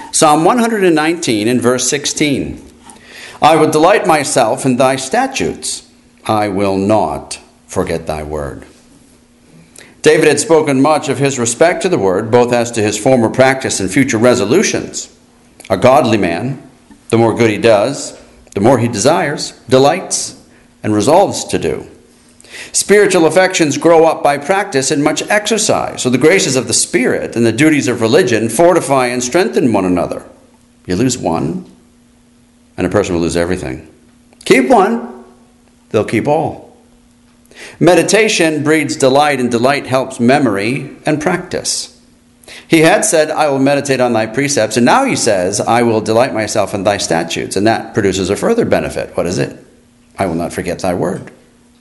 Psalm 119 and verse 16. I will delight myself in thy statutes. I will not forget thy word. David had spoken much of his respect to the word, both as to his former practice and future resolutions. A godly man, the more good he does, the more he desires, delights, and resolves to do. Spiritual affections grow up by practice and much exercise, so the graces of the Spirit and the duties of religion fortify and strengthen one another. You lose one, and a person will lose everything. Keep one, they'll keep all. Meditation breeds delight, and delight helps memory and practice. He had said, I will meditate on thy precepts, and now he says, I will delight myself in thy statutes, and that produces a further benefit. What is it? I will not forget thy word.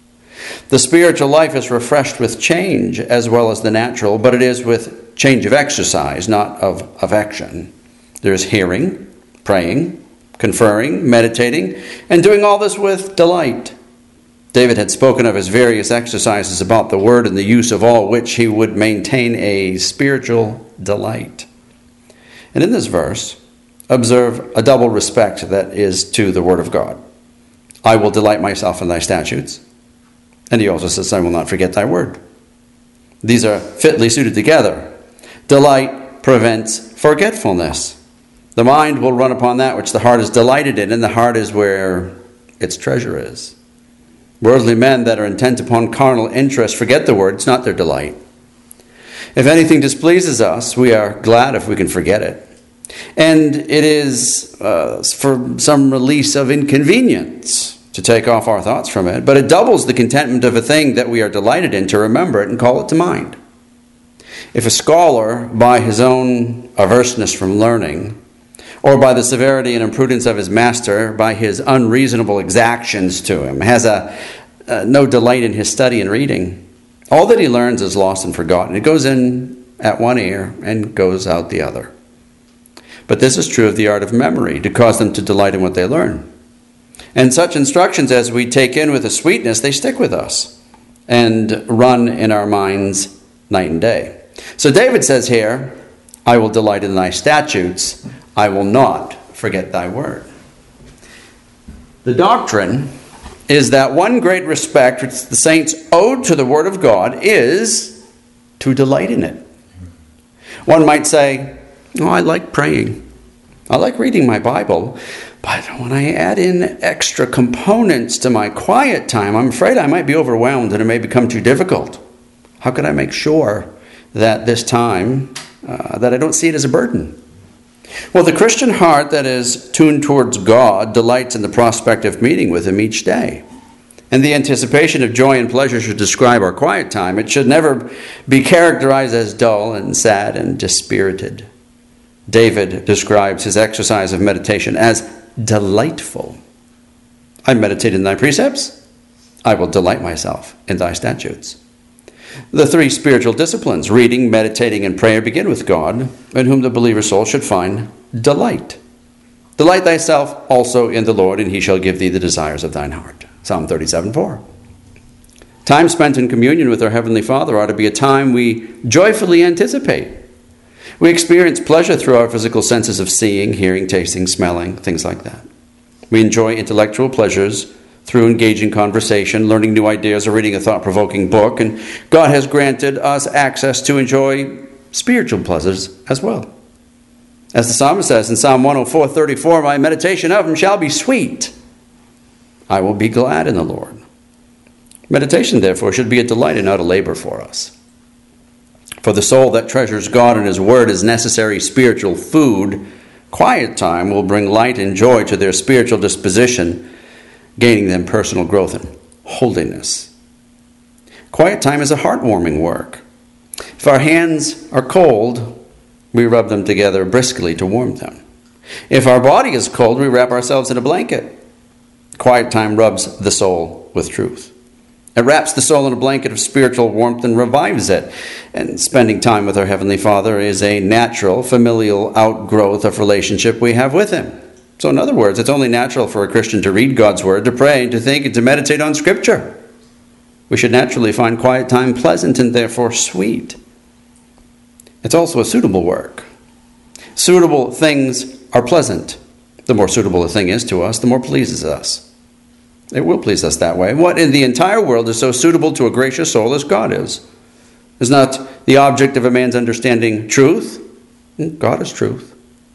The spiritual life is refreshed with change as well as the natural, but it is with change of exercise, not of action. There is hearing, praying, conferring, meditating, and doing all this with delight. David had spoken of his various exercises about the word and the use of all which he would maintain a spiritual delight. And in this verse, observe a double respect that is to the word of God. I will delight myself in thy statutes. And he also says, I will not forget thy word. These are fitly suited together. Delight prevents forgetfulness. The mind will run upon that which the heart is delighted in, and the heart is where its treasure is. Worldly men that are intent upon carnal interest forget the word. It's not their delight. If anything displeases us, we are glad if we can forget it. And it is for some release of inconvenience to take off our thoughts from it, but it doubles the contentment of a thing that we are delighted in to remember it and call it to mind. If a scholar, by his own averseness from learning, or by the severity and imprudence of his master, by his unreasonable exactions to him, has no delight in his study and reading, all that he learns is lost and forgotten. It goes in at one ear and goes out the other. But this is true of the art of memory, to cause them to delight in what they learn. And such instructions as we take in with a sweetness, they stick with us and run in our minds night and day. So David says here, I will delight in thy statutes. I will not forget thy word. The doctrine is that one great respect which the saints owed to the word of God is to delight in it. One might say, I like praying. I like reading my Bible. But when I add in extra components to my quiet time, I'm afraid I might be overwhelmed and it may become too difficult. How can I make sure that this time, that I don't see it as a burden? Well, the Christian heart that is tuned towards God delights in the prospect of meeting with him each day. And the anticipation of joy and pleasure should describe our quiet time. It should never be characterized as dull and sad and dispirited. David describes his exercise of meditation as delightful. I meditate in thy precepts. I will delight myself in thy statutes. The three spiritual disciplines, reading, meditating, and prayer, begin with God, in whom the believer's soul should find delight. Delight thyself also in the Lord, and he shall give thee the desires of thine heart. Psalm 37:4. Time spent in communion with our Heavenly Father ought to be a time we joyfully anticipate. We experience pleasure through our physical senses of seeing, hearing, tasting, smelling, things like that. We enjoy intellectual pleasures through engaging conversation, learning new ideas, or reading a thought-provoking book. And God has granted us access to enjoy spiritual pleasures as well. As the psalmist says in Psalm 104:34, my meditation of him shall be sweet. I will be glad in the Lord. Meditation, therefore, should be a delight and not a labor for us. For the soul that treasures God and his word as necessary spiritual food, quiet time will bring light and joy to their spiritual disposition, gaining them personal growth and holiness. Quiet time is a heartwarming work. If our hands are cold, we rub them together briskly to warm them. If our body is cold, we wrap ourselves in a blanket. Quiet time rubs the soul with truth. It wraps the soul in a blanket of spiritual warmth and revives it. And spending time with our Heavenly Father is a natural, familial outgrowth of relationship we have with him. So in other words, it's only natural for a Christian to read God's word, to pray, to think, and to meditate on Scripture. We should naturally find quiet time pleasant and therefore sweet. It's also a suitable work. Suitable things are pleasant. The more suitable a thing is to us, the more pleases us. It will please us that way. What in the entire world is so suitable to a gracious soul as God is? Is not the object of a man's understanding truth? God is truth.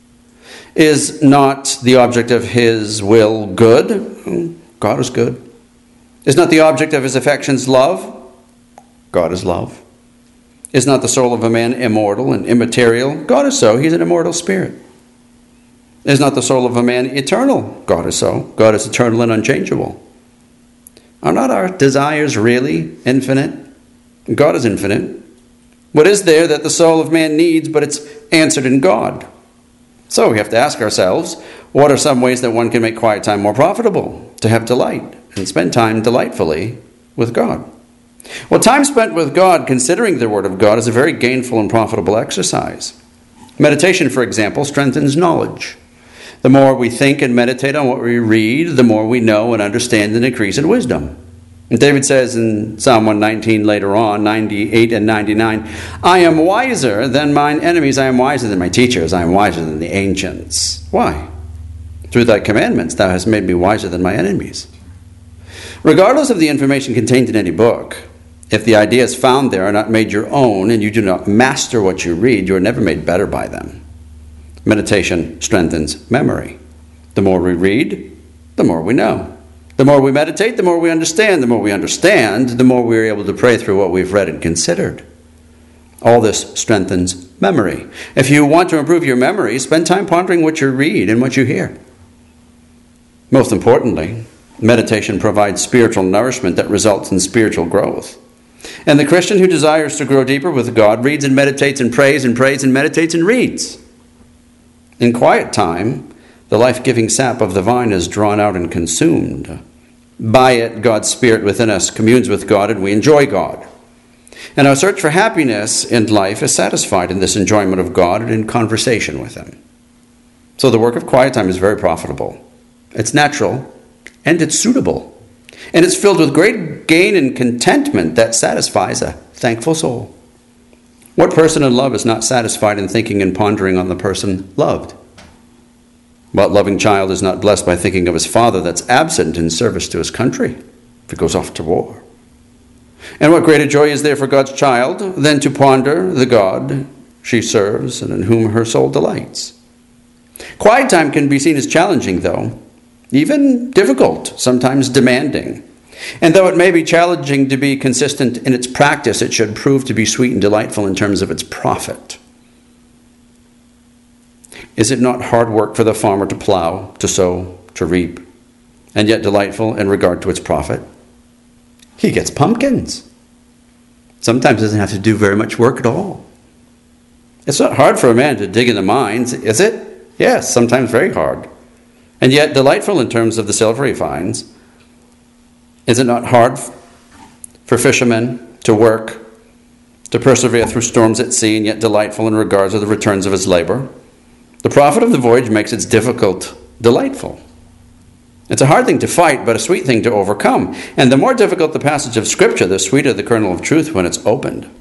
Is not the object of his will good? God is good. Is not the object of his affections love? God is love. Is not the soul of a man immortal and immaterial? God is so. He's an immortal spirit. Is not the soul of a man eternal? God is so. God is eternal and unchangeable. Are not our desires really infinite? God is infinite. What is there that the soul of man needs, but it's answered in God? So we have to ask ourselves, what are some ways that one can make quiet time more profitable, to have delight, and spend time delightfully with God? Well, time spent with God, considering the Word of God, is a very gainful and profitable exercise. Meditation, for example, strengthens knowledge. The more we think and meditate on what we read, the more we know and understand and increase in wisdom. And David says in Psalm 119 later on, 98 and 99, I am wiser than mine enemies, I am wiser than my teachers, I am wiser than the ancients. Why? Through thy commandments thou hast made me wiser than my enemies. Regardless of the information contained in any book, if the ideas found there are not made your own and you do not master what you read, you are never made better by them. Meditation strengthens memory. The more we read, the more we know. The more we meditate, the more we understand. The more we understand, the more we are able to pray through what we've read and considered. All this strengthens memory. If you want to improve your memory, spend time pondering what you read and what you hear. Most importantly, meditation provides spiritual nourishment that results in spiritual growth. And the Christian who desires to grow deeper with God reads and meditates and prays and meditates and reads. In quiet time, the life-giving sap of the vine is drawn out and consumed. By it, God's Spirit within us communes with God and we enjoy God. And our search for happiness in life is satisfied in this enjoyment of God and in conversation with Him. So the work of quiet time is very profitable. It's natural and it's suitable. And it's filled with great gain and contentment that satisfies a thankful soul. What person in love is not satisfied in thinking and pondering on the person loved? What loving child is not blessed by thinking of his father that's absent in service to his country if he goes off to war? And what greater joy is there for God's child than to ponder the God she serves and in whom her soul delights? Quiet time can be seen as challenging, though, even difficult, sometimes demanding. And though it may be challenging to be consistent in its practice, it should prove to be sweet and delightful in terms of its profit. Is it not hard work for the farmer to plow, to sow, to reap, and yet delightful in regard to its profit? He gets pumpkins. Sometimes doesn't have to do very much work at all. It's not hard for a man to dig in the mines, is it? Yes, sometimes very hard. And yet delightful in terms of the silver he finds. Is it not hard for fishermen to work, to persevere through storms at sea, and yet delightful in regards to the returns of his labor? The profit of the voyage makes its difficult delightful. It's a hard thing to fight, but a sweet thing to overcome. And the more difficult the passage of Scripture, the sweeter the kernel of truth when it's opened.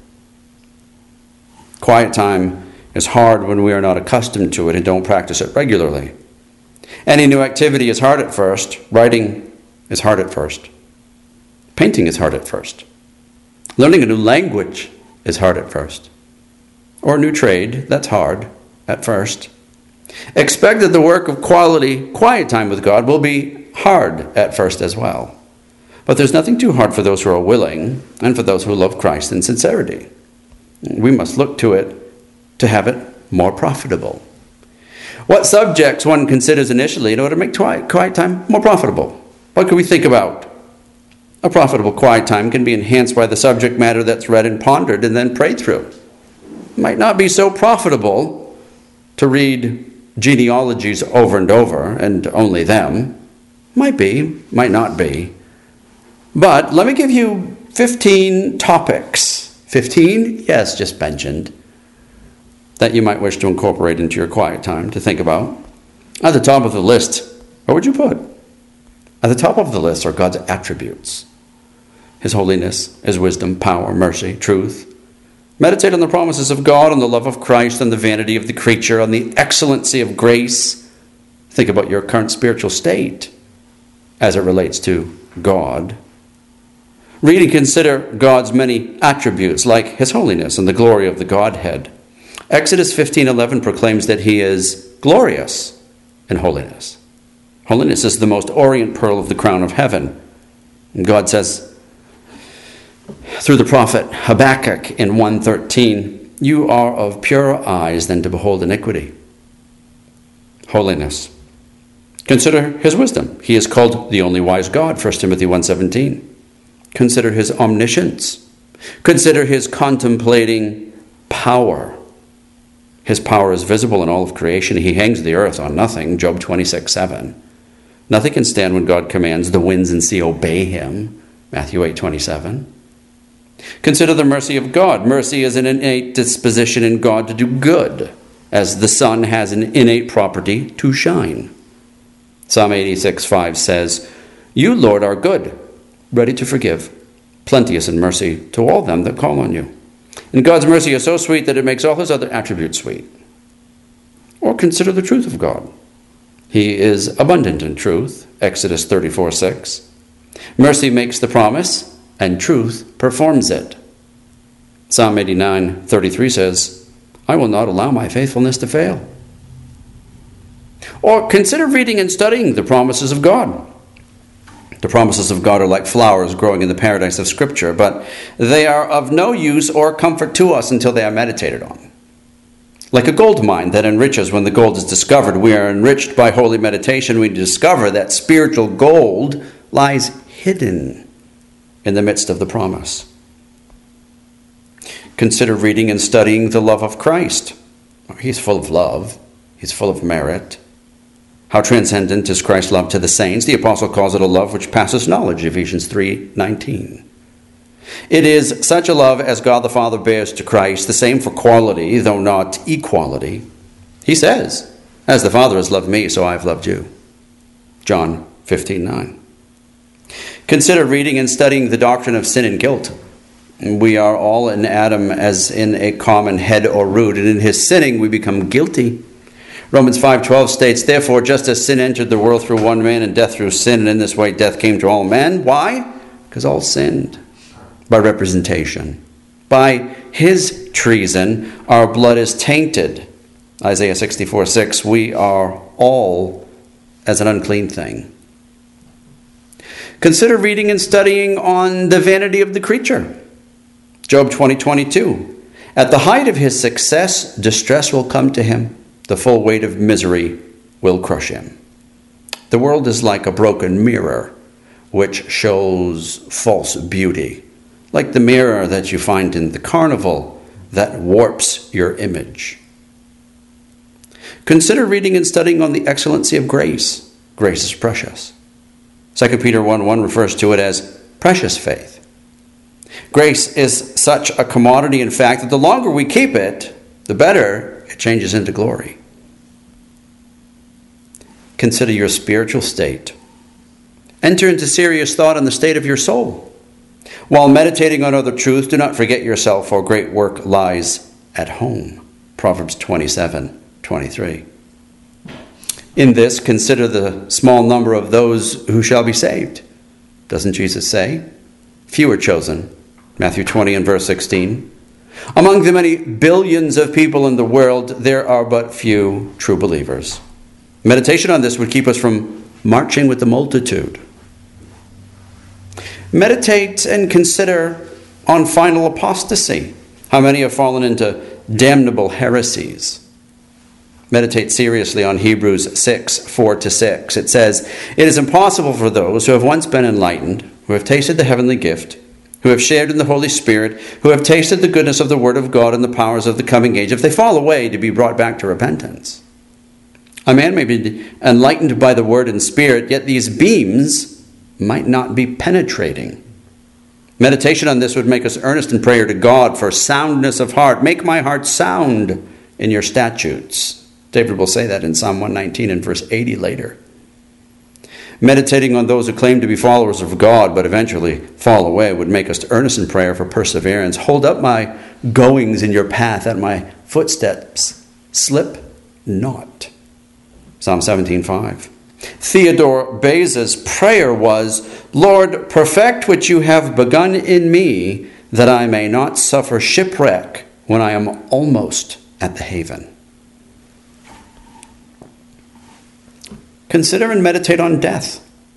Quiet time is hard when we are not accustomed to it and don't practice it regularly. Any new activity is hard at first. Writing is hard at first. Painting is hard at first. Learning a new language is hard at first. Or a new trade, that's hard at first. Expect that the work of quality, quiet time with God will be hard at first as well. But there's nothing too hard for those who are willing and for those who love Christ in sincerity. We must look to it to have it more profitable. What subjects one considers initially in order to make quiet time more profitable? What can we think about? A profitable quiet time can be enhanced by the subject matter that's read and pondered and then prayed through. It might not be so profitable to read genealogies over and over and only them. Might be, might not be. But let me give you 15 topics. 15? Yes, just mentioned. That you might wish to incorporate into your quiet time to think about. At the top of the list, what would you put? At the top of the list are God's attributes. His holiness, His wisdom, power, mercy, truth, Meditate on the promises of God, on the love of Christ, on the vanity of the creature, on the excellency of grace. Think about your current spiritual state as it relates to God. Read and consider God's many attributes, like his holiness and the glory of the Godhead. Exodus 15:11 proclaims that he is glorious in holiness. Holiness is the most orient pearl of the crown of heaven. And God says through the prophet Habakkuk in 1:13, you are of purer eyes than to behold iniquity. Holiness. Consider his wisdom. He is called the only wise God, 1 Timothy 1:17. Consider his omniscience. Consider his contemplating power. His power is visible in all of creation. He hangs the earth on nothing, Job 26:7. Nothing can stand when God commands. The winds and sea obey him, Matthew 8:27. Consider the mercy of God. Mercy is an innate disposition in God to do good, as the sun has an innate property to shine. Psalm 86:5 says, you, Lord, are good, ready to forgive, plenteous in mercy to all them that call on you. And God's mercy is so sweet that it makes all his other attributes sweet. Or consider the truth of God. He is abundant in truth, Exodus 34:6. Mercy makes the promise, and truth performs it. Psalm 89:33 says, I will not allow my faithfulness to fail. Or consider reading and studying the promises of God. The promises of God are like flowers growing in the paradise of Scripture, but they are of no use or comfort to us until they are meditated on. Like a gold mine that enriches when the gold is discovered, we are enriched by holy meditation. We discover that spiritual gold lies hidden in the midst of the promise. Consider reading and studying the love of Christ. He's full of love. He's full of merit. How transcendent is Christ's love to the saints? The apostle calls it a love which passes knowledge, Ephesians 3:19. It is such a love as God the Father bears to Christ, the same for quality, though not equality. He says, as the Father has loved me, so I have loved you. John 15:9. Consider reading and studying the doctrine of sin and guilt. We are all in Adam as in a common head or root, and in his sinning we become guilty. Romans 5:12 states, therefore, just as sin entered the world through one man and death through sin, and in this way death came to all men. Why? Because all sinned. By representation. By his treason, our blood is tainted. Isaiah 64:6, we are all as an unclean thing. Consider reading and studying on the vanity of the creature. Job 20:22. At the height of his success, distress will come to him. The full weight of misery will crush him. The world is like a broken mirror, which shows false beauty, like the mirror that you find in the carnival that warps your image. Consider reading and studying on the excellency of grace. Grace is precious. 2 Peter 1:1 refers to it as precious faith. Grace is such a commodity, in fact, that the longer we keep it, the better it changes into glory. Consider your spiritual state. Enter into serious thought on the state of your soul. While meditating on other truths, do not forget yourself, for great work lies at home. Proverbs 27:23. In this, consider the small number of those who shall be saved. Doesn't Jesus say? Few are chosen. Matthew 20 and verse 16. Among the many billions of people in the world, there are but few true believers. Meditation on this would keep us from marching with the multitude. Meditate and consider on final apostasy. How many have fallen into damnable heresies? Meditate seriously on Hebrews 6:4-6. It says, it is impossible for those who have once been enlightened, who have tasted the heavenly gift, who have shared in the Holy Spirit, who have tasted the goodness of the Word of God and the powers of the coming age, if they fall away, to be brought back to repentance. A man may be enlightened by the Word and Spirit, yet these beams might not be penetrating. Meditation on this would make us earnest in prayer to God for soundness of heart. Make my heart sound in your statutes. David will say that in Psalm 119 and verse 80 later. Meditating on those who claim to be followers of God but eventually fall away would make us earnest in prayer for perseverance. Hold up my goings in your path, that my footsteps slip not. Psalm 17:5. Theodore Beza's prayer was, Lord, perfect what you have begun in me, that I may not suffer shipwreck when I am almost at the haven. Consider and meditate on death.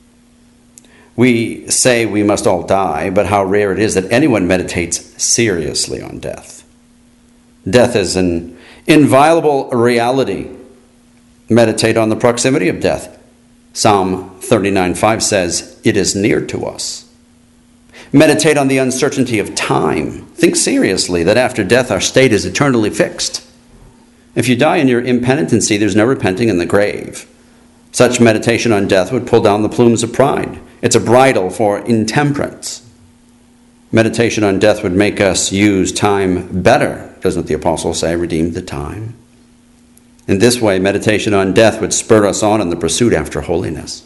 We say we must all die, but how rare it is that anyone meditates seriously on death. Death is an inviolable reality. Meditate on the proximity of death. Psalm 39:5 says, it is near to us. Meditate on the uncertainty of time. Think seriously that after death our state is eternally fixed. If you die in your impenitency, there's no repenting in the grave. Such meditation on death would pull down the plumes of pride. It's a bridle for intemperance. Meditation on death would make us use time better. Doesn't the apostle say, redeem the time? In this way, meditation on death would spur us on in the pursuit after holiness.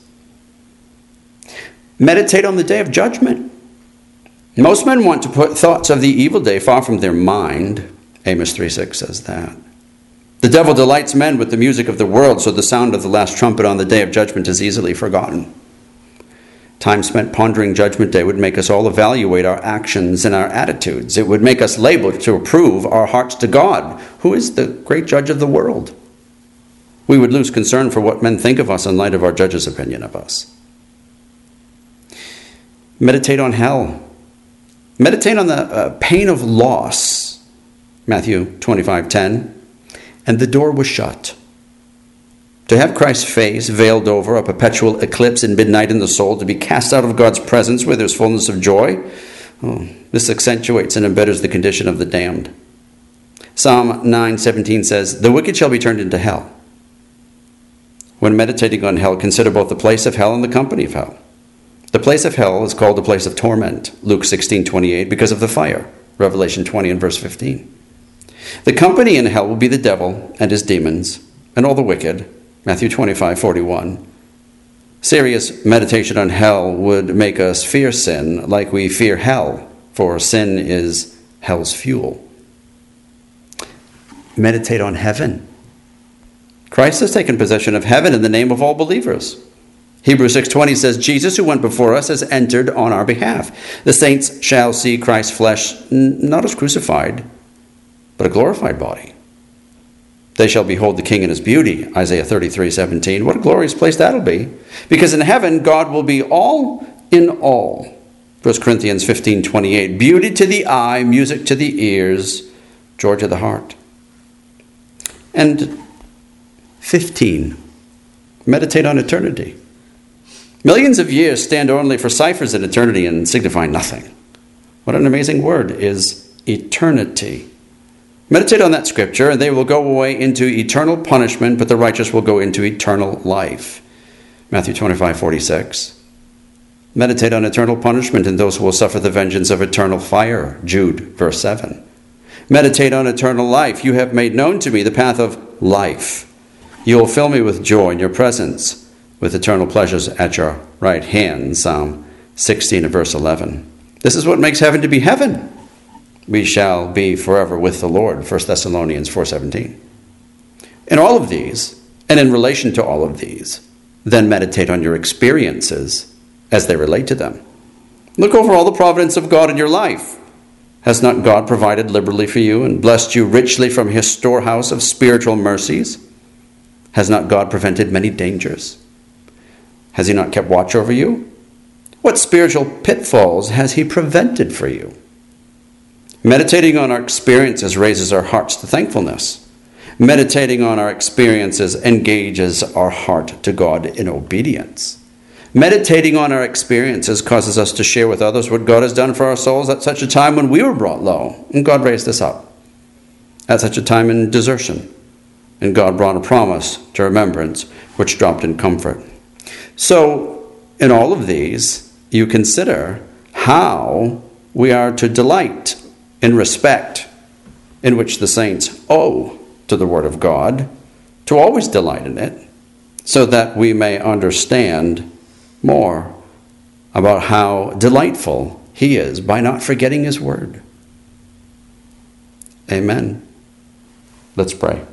Meditate on the day of judgment. Most men want to put thoughts of the evil day far from their mind. Amos 3:6 says that. The devil delights men with the music of the world, so the sound of the last trumpet on the day of judgment is easily forgotten. Time spent pondering Judgment Day would make us all evaluate our actions and our attitudes. It would make us label to approve our hearts to God, who is the great judge of the world. We would lose concern for what men think of us in light of our judge's opinion of us. Meditate on hell. Meditate on the pain of loss. Matthew 25:10. And the door was shut. To have Christ's face veiled over, a perpetual eclipse in midnight in the soul, to be cast out of God's presence where there's fullness of joy, this accentuates and embetters the condition of the damned. Psalm 9:17 says, the wicked shall be turned into hell. When meditating on hell, consider both the place of hell and the company of hell. The place of hell is called the place of torment, Luke 16:28, because of the fire, Revelation 20 and verse 15. The company in hell will be the devil and his demons and all the wicked, Matthew 25:41. Serious meditation on hell would make us fear sin like we fear hell, for sin is hell's fuel. Meditate on heaven. Christ has taken possession of heaven in the name of all believers. Hebrews 6:20 says, Jesus, who went before us, has entered on our behalf. The saints shall see Christ's flesh, not as crucified, but a glorified body. They shall behold the King in his beauty, Isaiah 33:17. What a glorious place that'll be. Because in heaven, God will be all in all. 1 Corinthians 15:28. Beauty to the eye, music to the ears, joy to the heart. And 15. Meditate on eternity. Millions of years stand only for ciphers in eternity and signify nothing. What an amazing word is eternity. Meditate on that scripture, and they will go away into eternal punishment, but the righteous will go into eternal life. Matthew 25:46. Meditate on eternal punishment and those who will suffer the vengeance of eternal fire. Jude, verse 7. Meditate on eternal life. You have made known to me the path of life. You will fill me with joy in your presence, with eternal pleasures at your right hand. Psalm 16 and verse 11. This is what makes heaven to be heaven. We shall be forever with the Lord. 1 Thessalonians 4:17. In all of these, and in relation to all of these, then meditate on your experiences as they relate to them. Look over all the providence of God in your life. Has not God provided liberally for you and blessed you richly from his storehouse of spiritual mercies? Has not God prevented many dangers? Has he not kept watch over you? What spiritual pitfalls has he prevented for you? Meditating on our experiences raises our hearts to thankfulness. Meditating on our experiences engages our heart to God in obedience. Meditating on our experiences causes us to share with others what God has done for our souls at such a time when we were brought low, and God raised us up. At such a time in desertion, and God brought a promise to remembrance, which dropped in comfort. So, in all of these, you consider how we are to delight in respect in which the saints owe to the Word of God, to always delight in it, so that we may understand more about how delightful he is by not forgetting his word. Amen. Let's pray.